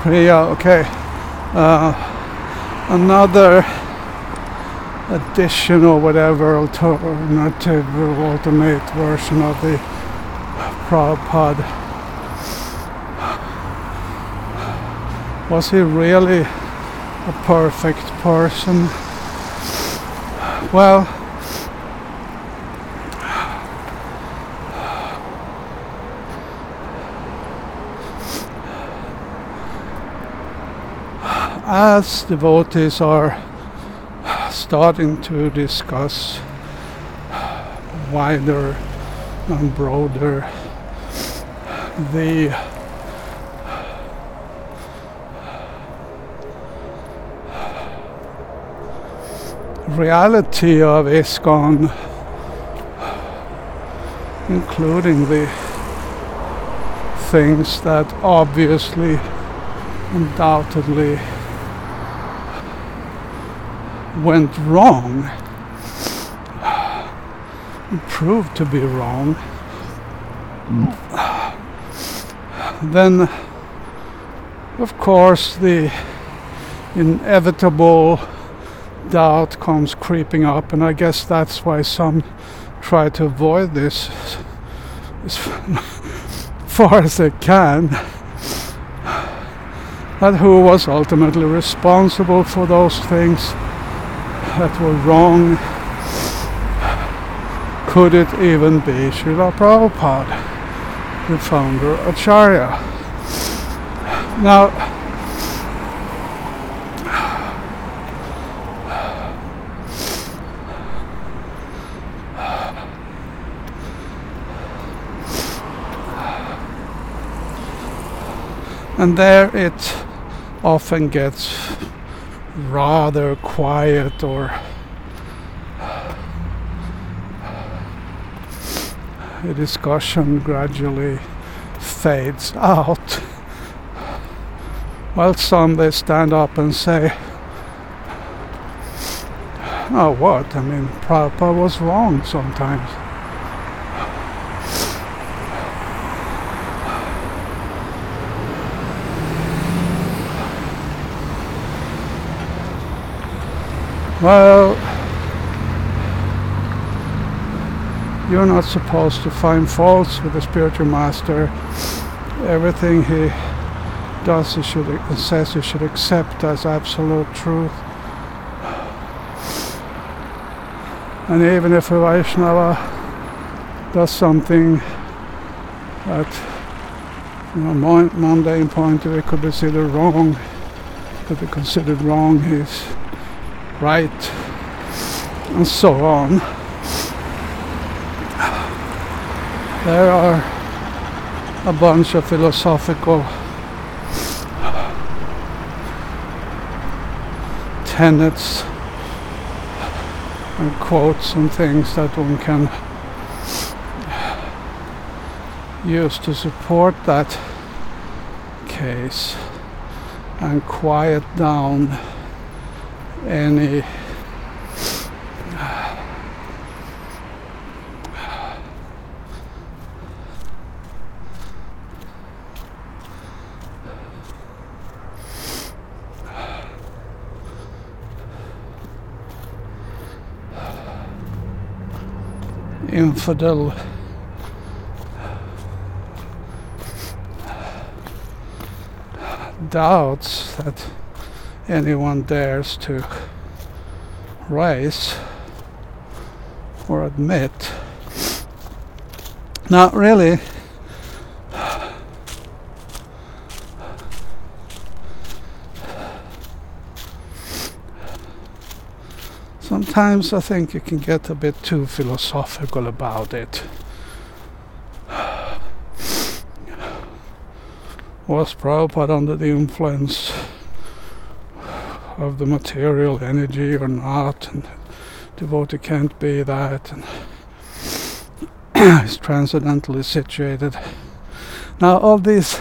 Yeah, okay. Another edition or whatever, alternative or alternate version of the Prabhupada. Was he really a perfect person? Well, as devotees are starting to discuss wider and broader the reality of ISKCON, including the things that obviously, undoubtedly went wrong, proved to be wrong, then of course the inevitable doubt comes creeping up, and I guess that's why some try to avoid this as far as they can. But who was ultimately responsible for those things that were wrong? Could it even be Srila Prabhupada, the founder of Acharya? Now, and there it often gets rather quiet, or the discussion gradually fades out. Well, some they stand up and say, oh, what? I mean, Prabhupada was wrong sometimes. Well, you're not supposed to find faults with the spiritual master. Everything he does, says you should accept as absolute truth. And even if a Vaishnava does something that, from a mundane point of view, could be considered wrong, he's right, and so on. There are a bunch of philosophical tenets and quotes and things that one can use to support that case and quiet down any infidel doubts that anyone dares to raise or admit. Now, really, sometimes I think you can get a bit too philosophical about it. Was Prabhupada under the influence of the material energy or not? And devotee can't be that, and is transcendentally situated. Now, all these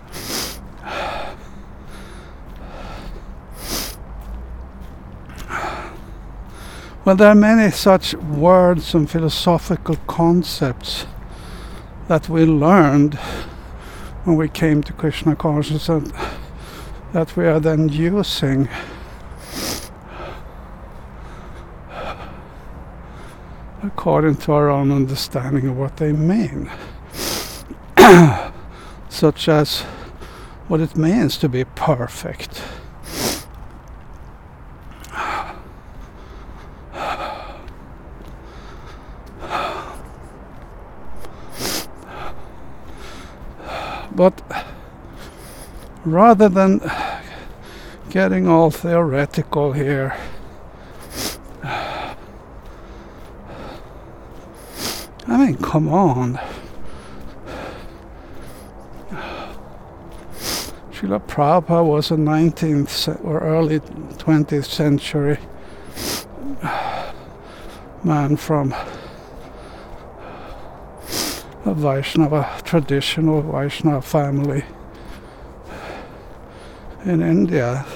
well, there are many such words and philosophical concepts that we learned when we came to Krishna consciousness that we are then using according to our own understanding of what they mean, such as what it means to be perfect. But rather than getting all theoretical here, I mean, come on. Srila Prabhupada was a 19th or early 20th century man from a Vaishnava, traditional Vaishnava family in India.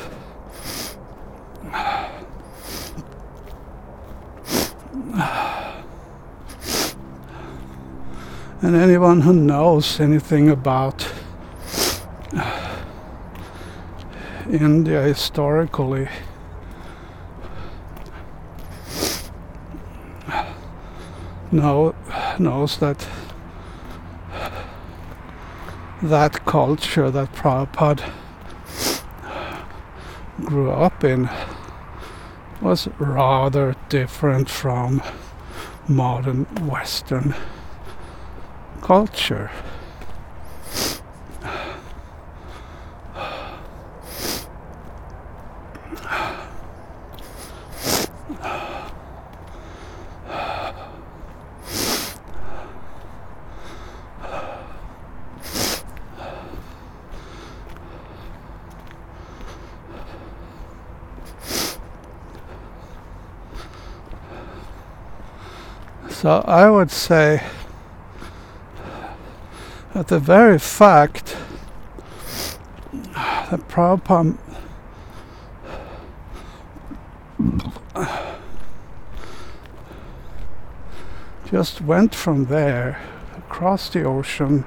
And anyone who knows anything about India historically knows that culture that Prabhupada grew up in was rather different from modern Western culture. So I would say that the very fact that Prabhupada just went from there across the ocean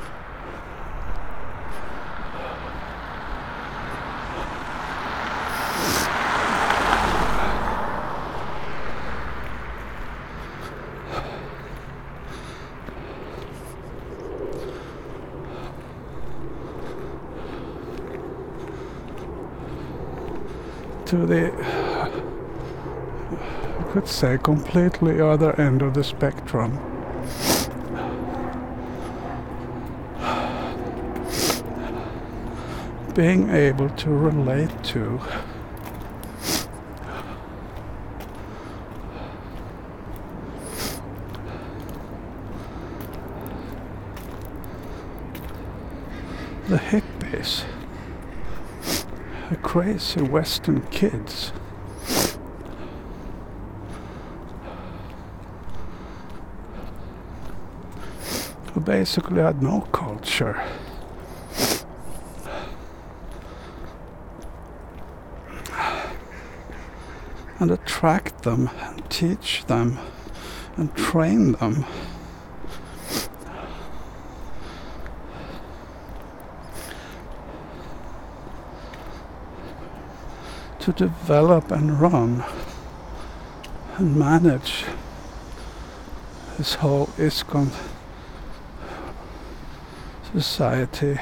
to the, you could say, completely other end of the spectrum. Being able to relate to the hippies, the crazy Western kids who basically had no culture. And attract them, and teach them, and train them to develop and run and manage this whole ISKCON society.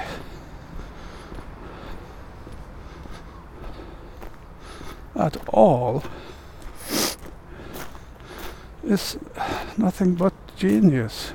At all is nothing but genius.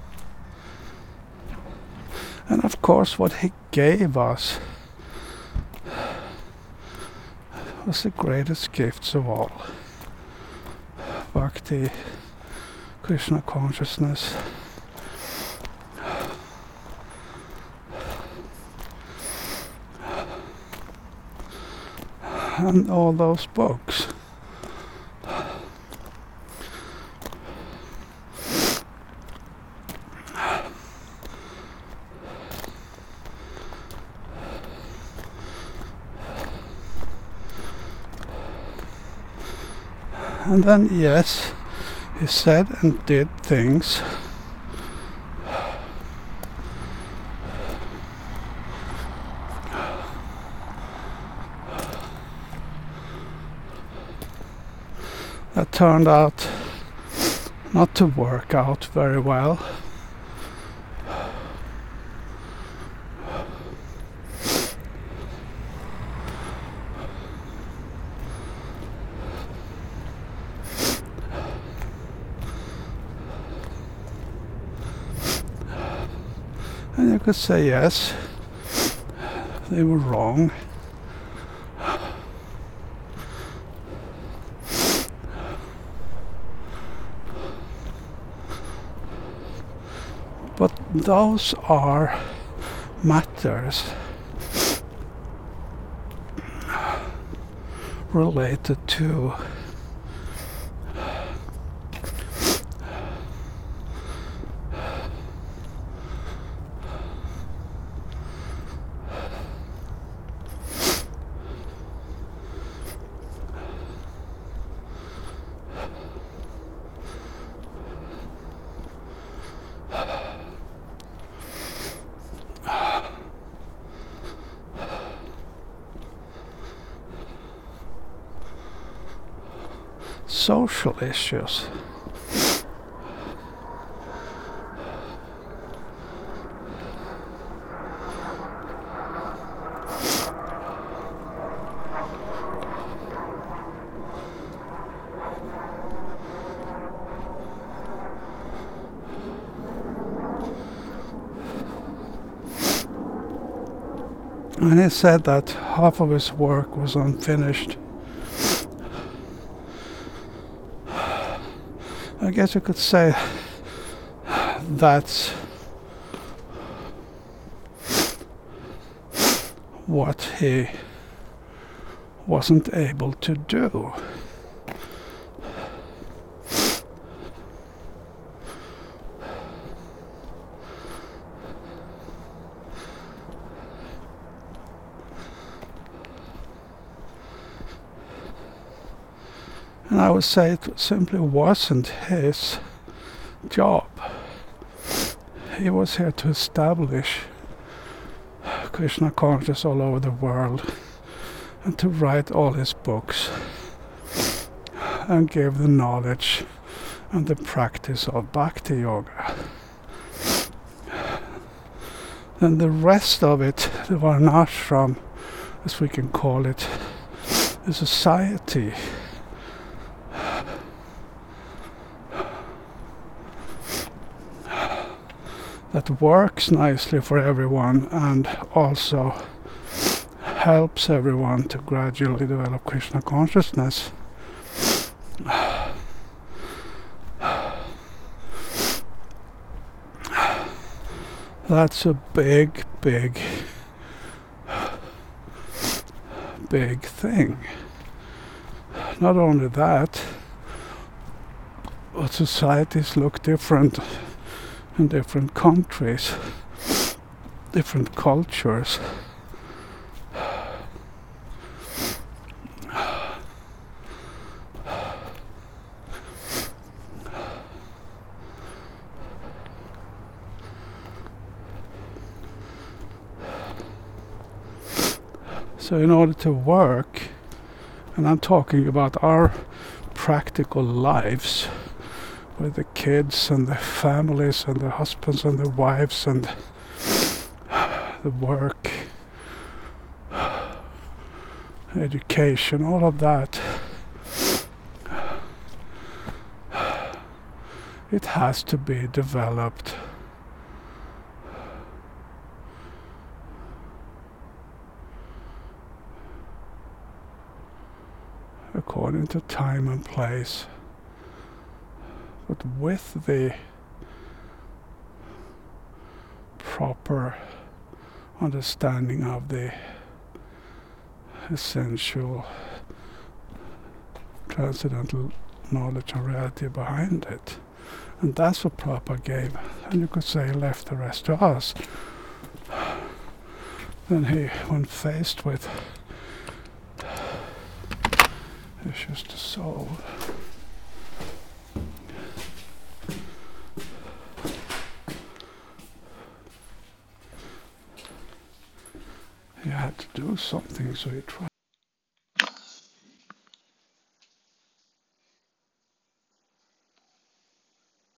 And of course what he gave us was the greatest gifts of all. Bhakti, Krishna consciousness. And all those books. And then, yes, he said and did things that turned out not to work out very well. And you could say, yes, they were wrong. But those are matters related to social issues. And he said that half of his work was unfinished. I guess you could say that's what he wasn't able to do. And I would say it simply wasn't his job. He was here to establish Krishna consciousness all over the world and to write all his books and give the knowledge and the practice of Bhakti Yoga. Then the rest of it, the Varnashram, as we can call it, the society, that works nicely for everyone and also helps everyone to gradually develop Krishna consciousness. That's a big, big, big thing. Not only that, but societies look different in different countries, different cultures. So in order to work, and I'm talking about our practical lives with the kids and the families and the husbands and the wives and the work, education, all of that, it has to be developed according to time and place, but with the proper understanding of the essential transcendental knowledge and reality behind it. And that's what Prabhupada gave, and you could say left the rest to us. Then he, when faced with issues to solve, he had to do something, so he tried